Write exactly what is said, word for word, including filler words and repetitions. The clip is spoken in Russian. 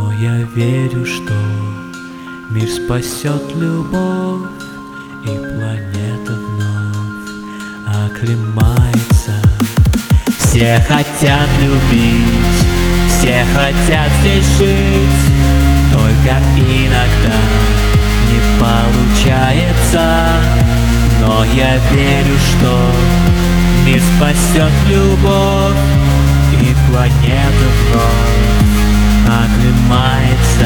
Но я верю, что мир спасет любовь, и планета вновь оклемается. Все хотят любить, все хотят здесь жить, только иногда не получается. Но я верю, что мир спасет любовь, и планета вновь оклемается.